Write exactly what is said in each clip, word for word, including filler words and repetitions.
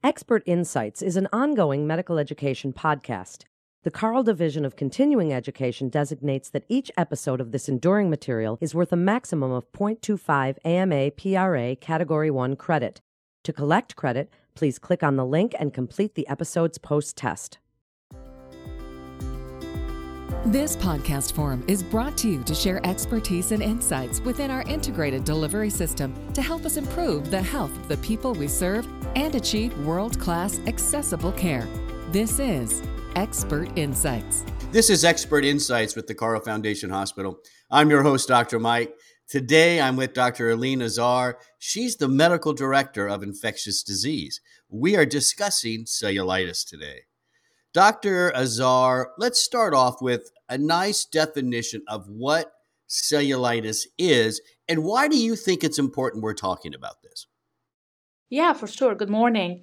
Expert Insights is an ongoing medical education podcast. The Carle Division of Continuing Education designates that each episode of this enduring material is worth a maximum of zero point two five A M A P R A Category one credit. To collect credit, please click on the link and complete the episode's post-test. This podcast forum is brought to you to share expertise and insights within our integrated delivery system to help us improve the health of the people we serve and achieve world-class accessible care. This is Expert Insights. This is Expert Insights with the Carle Foundation Hospital. I'm your host, Doctor Mike. Today, I'm with Doctor Aline Azar. She's the Medical Director of Infectious Disease. We are discussing cellulitis today. Doctor Azar, let's start off with a nice definition of what cellulitis is, and why do you think it's important we're talking about this? Yeah, for sure. Good morning.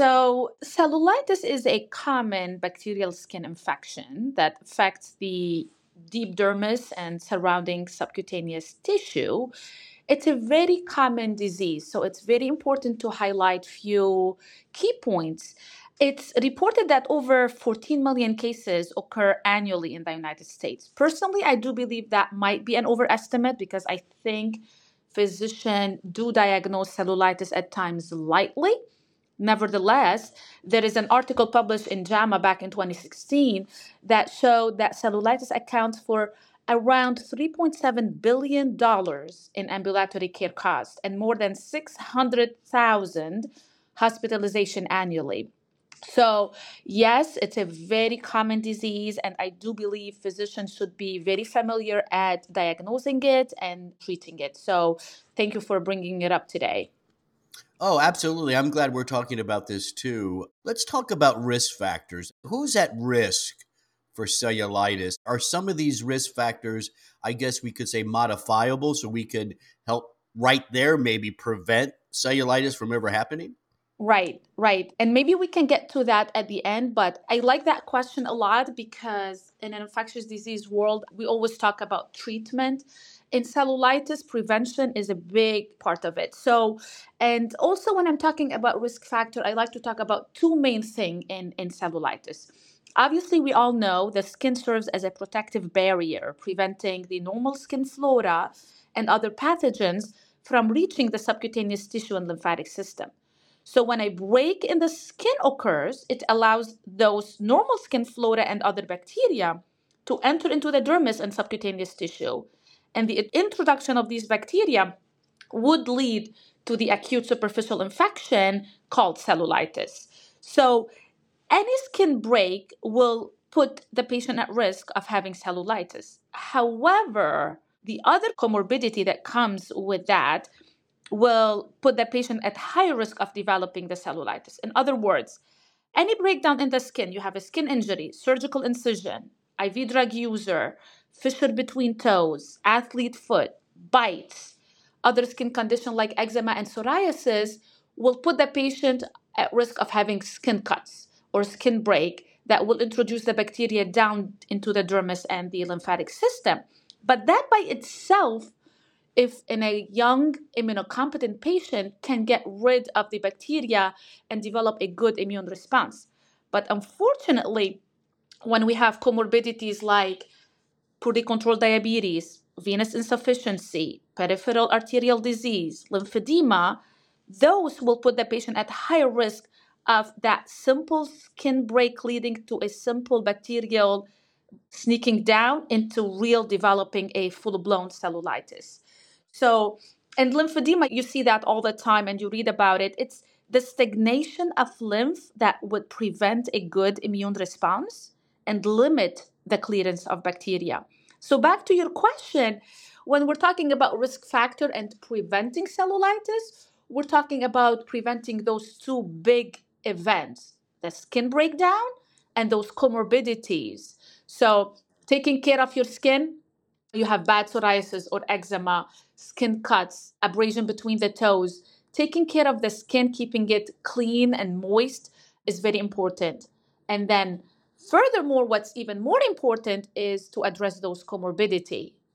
So cellulitis is a common bacterial skin infection that affects the deep dermis and surrounding subcutaneous tissue. It's a very common disease, so it's very important to highlight few key points. It's reported that over fourteen million cases occur annually in the United States. Personally, I do believe that might be an overestimate because I think physicians do diagnose cellulitis at times lightly. Nevertheless, there is an article published in JAMA back in twenty sixteen that showed that cellulitis accounts for around three point seven billion dollars in ambulatory care costs and more than six hundred thousand hospitalization annually. So yes, it's a very common disease, and I do believe physicians should be very familiar at diagnosing it and treating it. So thank you for bringing it up today. Oh, absolutely. I'm glad we're talking about this too. Let's talk about risk factors. Who's at risk for cellulitis? Are some of these risk factors, I guess we could say, modifiable, so we could help right there maybe prevent cellulitis from ever happening? Right, right. And maybe we can get to that at the end, but I like that question a lot because in an infectious disease world, we always talk about treatment. In cellulitis, prevention is a big part of it. So, and also when I'm talking about risk factor, I like to talk about two main things in, in cellulitis. Obviously, we all know the skin serves as a protective barrier, preventing the normal skin flora and other pathogens from reaching the subcutaneous tissue and lymphatic system. So when a break in the skin occurs, it allows those normal skin flora and other bacteria to enter into the dermis and subcutaneous tissue. And the introduction of these bacteria would lead to the acute superficial infection called cellulitis. So any skin break will put the patient at risk of having cellulitis. However, the other comorbidity that comes with that will put the patient at higher risk of developing the cellulitis. In other words, any breakdown in the skin, you have a skin injury, surgical incision, I V drug user, fissure between toes, athlete foot, bites, other skin condition like eczema and psoriasis will put the patient at risk of having skin cuts or skin break that will introduce the bacteria down into the dermis and the lymphatic system. But that by itself, if in a young immunocompetent patient, can get rid of the bacteria and develop a good immune response. But unfortunately, when we have comorbidities like poorly controlled diabetes, venous insufficiency, peripheral arterial disease, lymphedema, those will put the patient at higher risk of that simple skin break leading to a simple bacterial sneaking down into real developing a full-blown cellulitis. So, and lymphedema, you see that all the time and you read about it. It's the stagnation of lymph that would prevent a good immune response and limit the clearance of bacteria. So back to your question, when we're talking about risk factor and preventing cellulitis, we're talking about preventing those two big events, the skin breakdown and those comorbidities. So taking care of your skin, you have bad psoriasis or eczema, skin cuts, abrasion between the toes. Taking care of the skin, keeping it clean and moist is very important. And then furthermore, what's even more important is to address those comorbidity.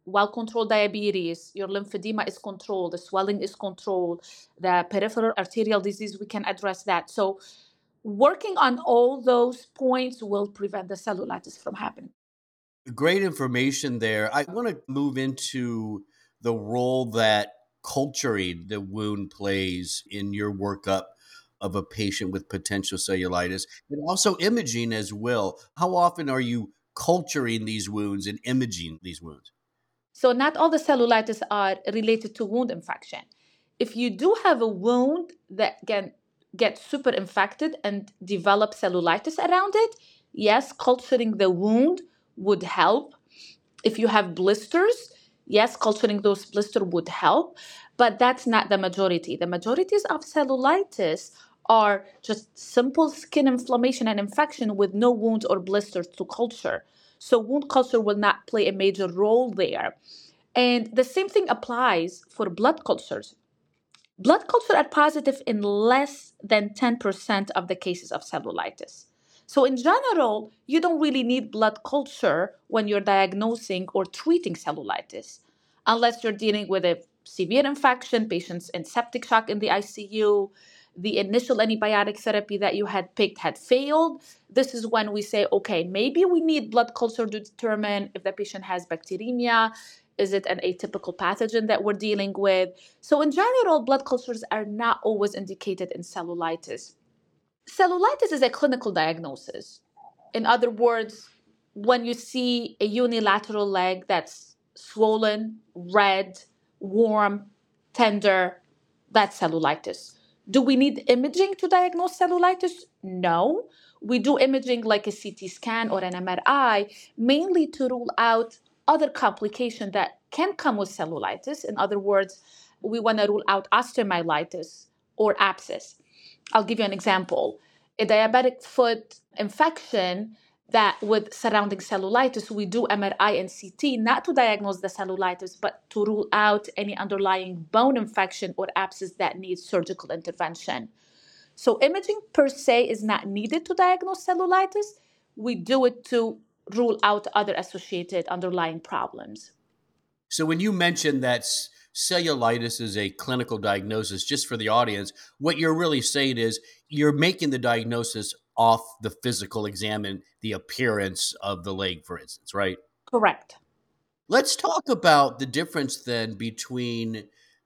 well-controlled diabetes, your lymphedema is controlled, the swelling is controlled, the peripheral arterial disease, we can address that. So working on all those points will prevent the cellulitis from happening. Great information there. I want to move into the role that culturing the wound plays in your workup of a patient with potential cellulitis, and also imaging as well. How often are you culturing these wounds and imaging these wounds? So not all the cellulitis are related to wound infection. If you do have a wound that can get super infected and develop cellulitis around it, yes, culturing the wound would help. If you have blisters, yes, culturing those blisters would help, but that's not the majority. The majorities of cellulitis are just simple skin inflammation and infection with no wounds or blisters to culture. So wound culture will not play a major role there. And the same thing applies for blood cultures. Blood cultures are positive in less than ten percent of the cases of cellulitis. So in general, you don't really need blood culture when you're diagnosing or treating cellulitis, unless you're dealing with a severe infection, patients in septic shock in the I C U, the initial antibiotic therapy that you had picked had failed. This is when we say, okay, maybe we need blood culture to determine if the patient has bacteremia. Is it an atypical pathogen that we're dealing with? So in general, blood cultures are not always indicated in cellulitis. Cellulitis is a clinical diagnosis. In other words, when you see a unilateral leg that's swollen, red, warm, tender, that's cellulitis. Do we need imaging to diagnose cellulitis? No. We do imaging like a C T scan or an M R I, mainly to rule out other complications that can come with cellulitis. In other words, we want to rule out osteomyelitis or abscess. I'll give you an example. A diabetic foot infection that with surrounding cellulitis, we do M R I and C T, not to diagnose the cellulitis, but to rule out any underlying bone infection or abscess that needs surgical intervention. So imaging per se is not needed to diagnose cellulitis. We do it to rule out other associated underlying problems. So when you mentioned that cellulitis is a clinical diagnosis, just for the audience, what you're really saying is you're making the diagnosis off the physical exam and the appearance of the leg, for instance, right? Correct. Let's talk about the difference then between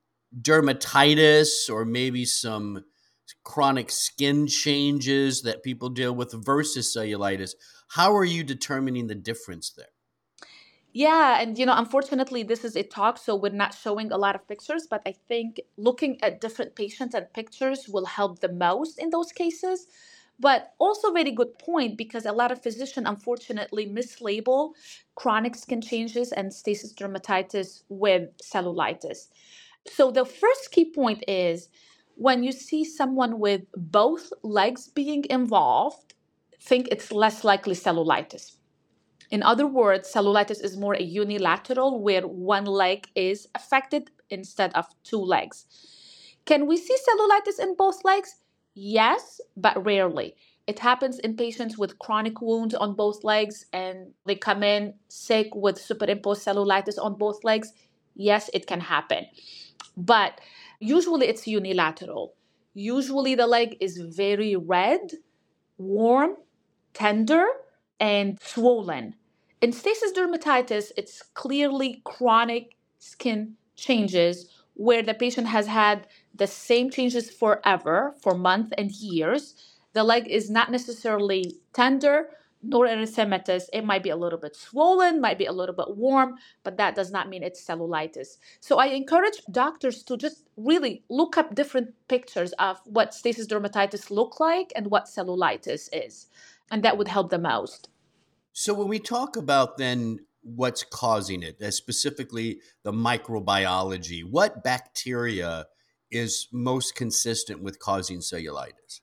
dermatitis or maybe some chronic skin changes that people deal with versus cellulitis. How are you determining the difference there? Yeah, and you know, unfortunately, this is a talk, so we're not showing a lot of pictures, but I think looking at different patients and pictures will help the most in those cases. But also very good point, because a lot of physicians unfortunately mislabel chronic skin changes and stasis dermatitis with cellulitis. So the first key point is when you see someone with both legs being involved, think it's less likely cellulitis. In other words, cellulitis is more a unilateral where one leg is affected instead of two legs. Can we see cellulitis in both legs? Yes, but rarely. It happens in patients with chronic wounds on both legs and they come in sick with superimposed cellulitis on both legs. Yes, it can happen. But usually it's unilateral. Usually the leg is very red, warm, tender, and swollen. In stasis dermatitis, it's clearly chronic skin changes where the patient has had the same changes forever, for months and years. The leg is not necessarily tender nor erythematous. It might be a little bit swollen, might be a little bit warm, but that does not mean it's cellulitis. So I encourage doctors to just really look up different pictures of what stasis dermatitis look like and what cellulitis is, and that would help the most. So when we talk about then what's causing it, uh, specifically the microbiology, what bacteria is most consistent with causing cellulitis?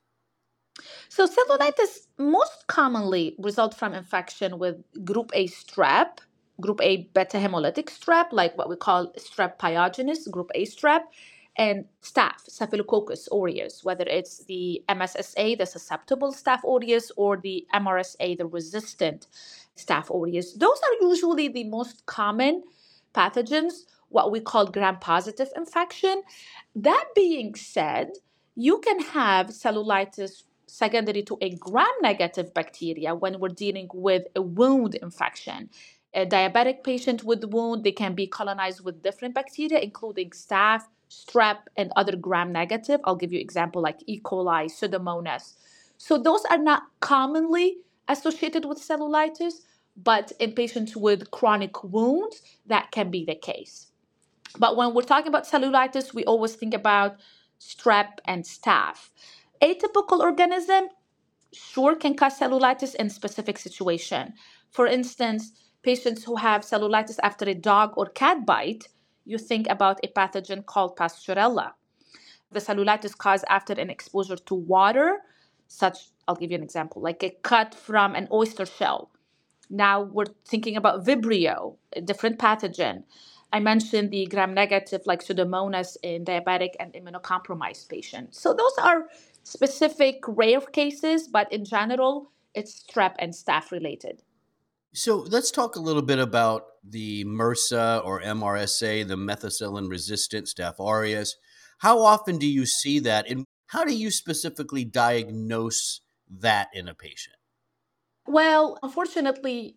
So cellulitis most commonly results from infection with group A strep, group A beta hemolytic strep, like what we call strep pyogenes, group A strep, and staph, Staphylococcus aureus, whether it's the M S S A, the susceptible Staph aureus, or the M R S A, the resistant Staph aureus. Those are usually the most common pathogens, what we call gram-positive infection. That being said, you can have cellulitis secondary to a gram-negative bacteria when we're dealing with a wound infection. A diabetic patient with wound, they can be colonized with different bacteria, including staph, strep, and other gram-negative. I'll give you an example like E. coli, Pseudomonas. So those are not commonly associated with cellulitis, but in patients with chronic wounds, that can be the case. But when we're talking about cellulitis, we always think about strep and staph. Atypical organism, sure, can cause cellulitis in specific situation. For instance, patients who have cellulitis after a dog or cat bite, you think about a pathogen called Pasteurella. The cellulitis caused after an exposure to water, such, I'll give you an example, like a cut from an oyster shell. Now we're thinking about Vibrio, a different pathogen. I mentioned the gram-negative like Pseudomonas in diabetic and immunocompromised patients. So those are specific rare cases, but in general, it's strep and staph related. So let's talk a little bit about the MRSA or M R S A, the methicillin-resistant Staph aureus. How often do you see that, and how do you specifically diagnose that in a patient? Well, unfortunately,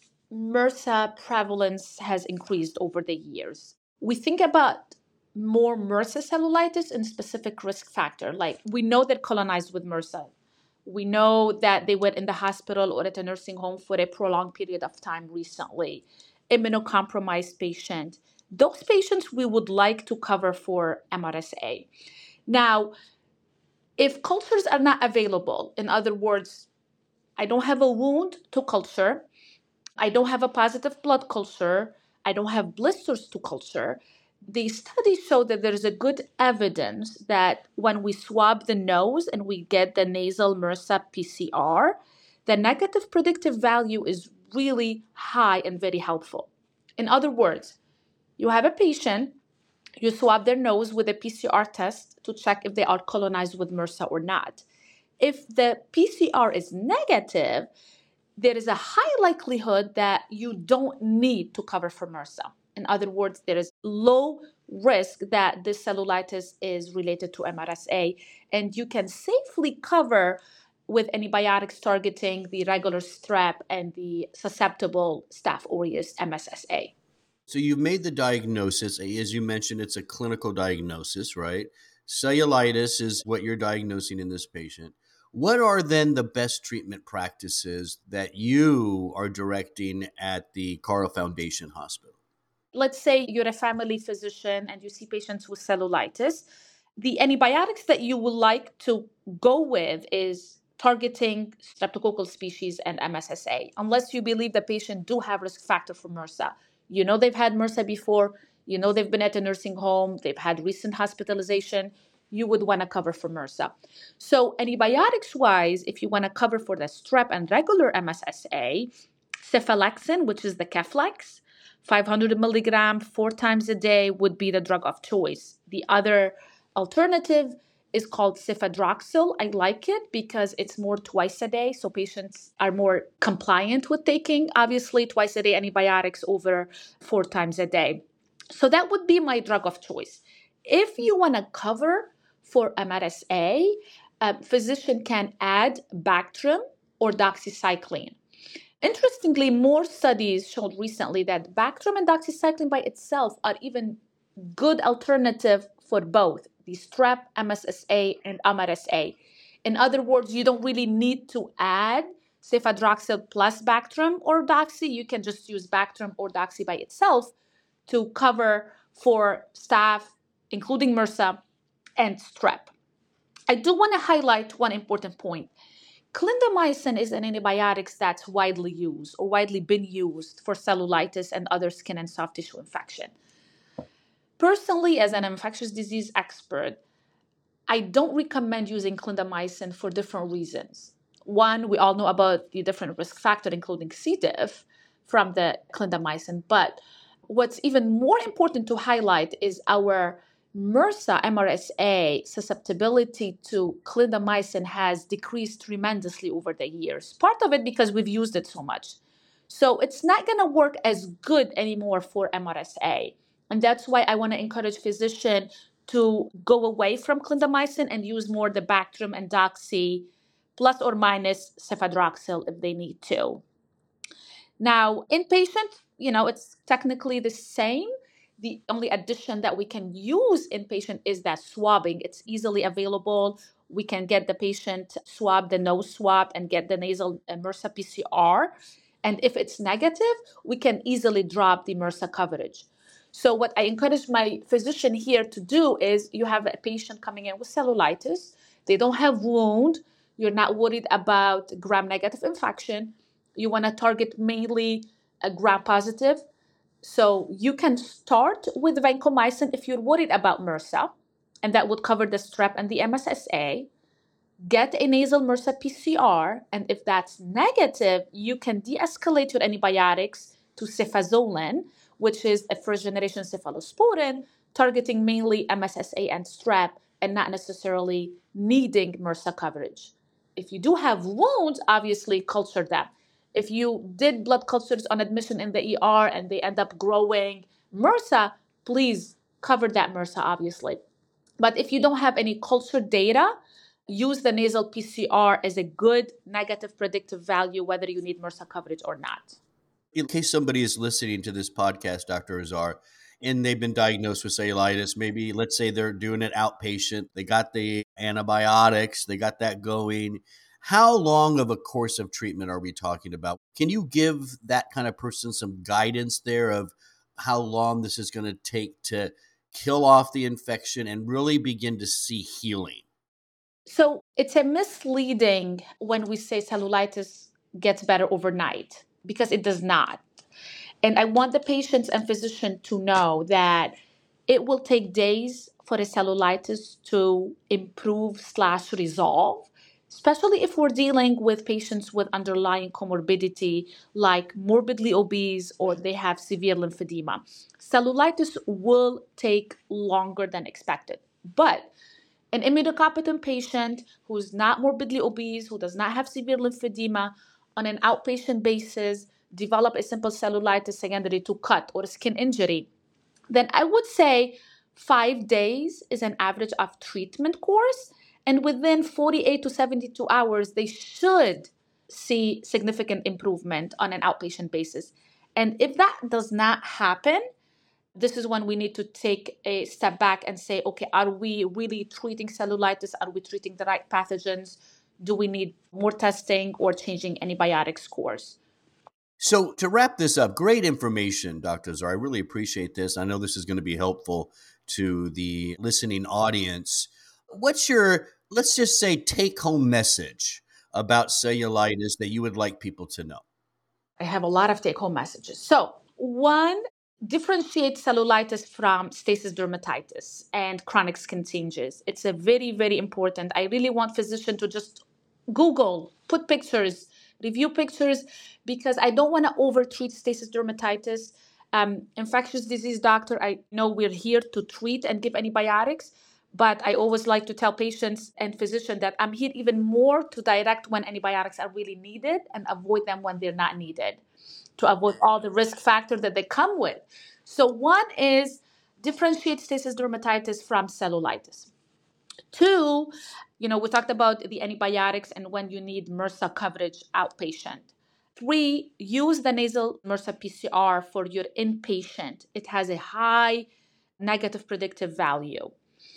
MRSA prevalence has increased over the years. We think about more MRSA cellulitis in specific risk factor. Like we know they're colonized with MRSA. We know that they were in the hospital or at a nursing home for a prolonged period of time recently. Immunocompromised patient. Those patients we would like to cover for M R S A. Now, if cultures are not available, in other words, I don't have a wound to culture, I don't have a positive blood culture, I don't have blisters to culture, the studies show that there is a good evidence that when we swab the nose and we get the nasal MRSA P C R, the negative predictive value is really high and very helpful. In other words, you have a patient, you swab their nose with a P C R test to check if they are colonized with MRSA or not. If the P C R is negative, there is a high likelihood that you don't need to cover for MRSA. In other words, there is low risk that this cellulitis is related to M R S A, and you can safely cover with antibiotics targeting the regular strep and the susceptible Staph aureus M S S A. So you've made the diagnosis. As you mentioned, it's a clinical diagnosis, right? Cellulitis is what you're diagnosing in this patient. What are then the best treatment practices that you are directing at the Carle Foundation Hospital? Let's say you're a family physician and you see patients with cellulitis. The antibiotics that you would like to go with is targeting streptococcal species and M S S A, unless you believe the patient do have risk factor for MRSA. You know they've had MRSA before, you know they've been at a nursing home, they've had recent hospitalization, you would want to cover for MRSA. So antibiotics-wise, if you want to cover for the strep and regular M S S A, cephalexin, which is the Keflex, five hundred milligrams four times a day would be the drug of choice. The other alternative is called cefadroxil. I like it because it's more twice a day, so patients are more compliant with taking, obviously, twice a day antibiotics over four times a day. So that would be my drug of choice. If you want to cover for M R S A, a physician can add Bactrim or doxycycline. Interestingly, more studies showed recently that Bactrim and doxycycline by itself are even good alternative for both the strep, M S S A, and M R S A. In other words, you don't really need to add cefadroxil plus Bactrim or doxy. You can just use Bactrim or doxy by itself to cover for staph, including MRSA and strep. I do want to highlight one important point. Clindamycin is an antibiotic that's widely used or widely been used for cellulitis and other skin and soft tissue infection. Personally, as an infectious disease expert, I don't recommend using clindamycin for different reasons. One, we all know about the different risk factors, including C. diff from the clindamycin. But what's even more important to highlight is our MRSA, M R S A susceptibility to clindamycin has decreased tremendously over the years. Part of it because we've used it so much. So it's not going to work as good anymore for M R S A. And that's why I want to encourage physicians to go away from clindamycin and use more the Bactrim and Doxy plus or minus cefadroxil if they need to. Now, inpatient, you know, it's technically the same. The only addition that we can use inpatient is that swabbing. It's easily available. We can get the patient swab, the nose swab, and get the nasal MRSA P C R. And if it's negative, we can easily drop the MRSA coverage. So what I encourage my physician here to do is you have a patient coming in with cellulitis. They don't have wound. You're not worried about gram-negative infection. You want to target mainly a gram-positive. So you can start with vancomycin if you're worried about MRSA, and that would cover the strep and the M S S A. Get a nasal MRSA P C R, and if that's negative, you can de-escalate your antibiotics to cefazolin, which is a first-generation cephalosporin, targeting mainly M S S A and strep, and not necessarily needing MRSA coverage. If you do have wounds, obviously culture them. If you did blood cultures on admission in the E R and they end up growing MRSA, please cover that MRSA, obviously. But if you don't have any culture data, use the nasal P C R as a good negative predictive value, whether you need MRSA coverage or not. In case somebody is listening to this podcast, Doctor Azar, and they've been diagnosed with cellulitis, maybe let's say they're doing it outpatient, they got the antibiotics, they got that going. How long of a course of treatment are we talking about? Can you give that kind of person some guidance there of how long this is going to take to kill off the infection and really begin to see healing? So it's a misleading when we say cellulitis gets better overnight, because it does not. And I want the patients and physician to know that it will take days for a cellulitis to improve slash resolve, especially if we're dealing with patients with underlying comorbidity like morbidly obese or they have severe lymphedema. Cellulitis will take longer than expected. But an immunocompetent patient who's not morbidly obese, who does not have severe lymphedema, on an outpatient basis, develop a simple cellulitis secondary to cut or skin injury, then I would say five days is an average of treatment course. And within forty-eight to seventy-two hours, they should see significant improvement on an outpatient basis. And if that does not happen, this is when we need to take a step back and say, okay, are we really treating cellulitis? Are we treating the right pathogens? Do we need more testing or changing antibiotics course? So to wrap this up, great information, Doctor Azar. I really appreciate this. I know this is going to be helpful to the listening audience. What's your, let's just say, take-home message about cellulitis that you would like people to know? I have a lot of take-home messages. So one, differentiate cellulitis from stasis dermatitis and chronic skin changes. It's a very, very important. I really want physicians to just Google, put pictures, review pictures, because I don't want to over-treat stasis dermatitis. Um, infectious disease doctor, I know we're here to treat and give antibiotics, but I always like to tell patients and physicians that I'm here even more to direct when antibiotics are really needed and avoid them when they're not needed, to avoid all the risk factors that they come with. So one is differentiate stasis dermatitis from cellulitis. Two, you know, we talked about the antibiotics and when you need MRSA coverage outpatient. Three, use the nasal MRSA P C R for your inpatient. It has a high negative predictive value.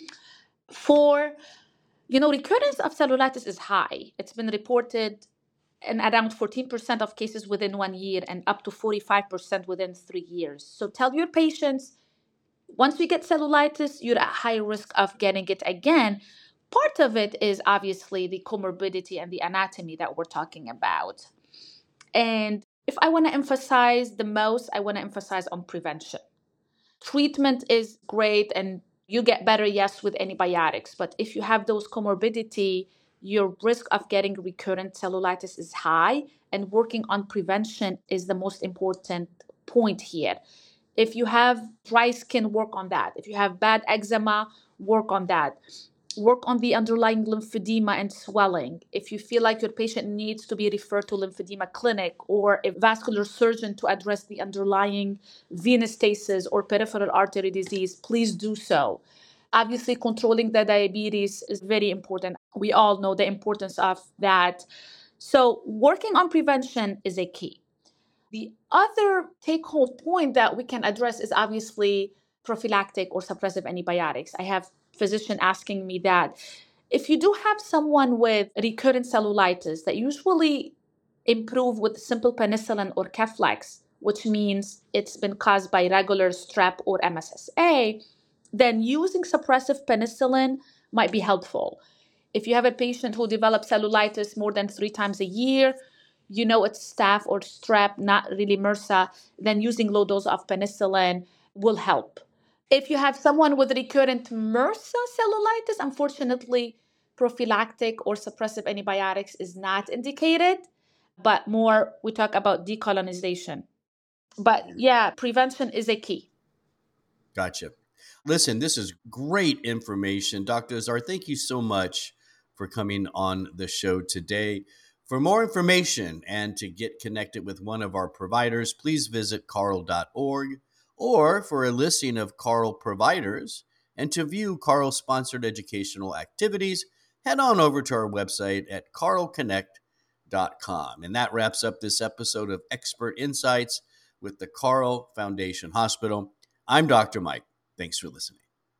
Four, you know, recurrence of cellulitis is high. It's been reported in around fourteen percent of cases within one year and up to forty-five percent within three years. So tell your patients, once we get cellulitis, you're at high risk of getting it again. Part of it is obviously the comorbidity and the anatomy that we're talking about. And if I want to emphasize the most, I want to emphasize on prevention. Treatment is great and you get better, yes, with antibiotics. But if you have those comorbidity, your risk of getting recurrent cellulitis is high, and working on prevention is the most important point here. If you have dry skin, work on that. If you have bad eczema, work on that. work on the underlying lymphedema and swelling. If you feel like your patient needs to be referred to lymphedema clinic or a vascular surgeon to address the underlying venous stasis or peripheral artery disease, please do so. Obviously, controlling the diabetes is very important. We all know the importance of that. So working on prevention is a key. The other take-home point that we can address is obviously prophylactic or suppressive antibiotics. I have physicians asking me that. If you do have someone with recurrent cellulitis that usually improve with simple penicillin or Keflex, which means it's been caused by regular strep or M S S A, then using suppressive penicillin might be helpful. If you have a patient who develops cellulitis more than three times a year, you know it's staph or strep, not really MRSA, then using low dose of penicillin will help. If you have someone with recurrent MRSA cellulitis, unfortunately, prophylactic or suppressive antibiotics is not indicated, but more we talk about decolonization. But yeah, prevention is a key. Gotcha. Listen, this is great information. Doctor Azar, thank you so much for coming on the show today. For more information and to get connected with one of our providers, please visit carle dot org, or for a listing of Carle providers and to view Carle-sponsored educational activities, head on over to our website at carle connect dot com. And that wraps up this episode of Expert Insights with the Carle Foundation Hospital. I'm Doctor Mike. Thanks for listening.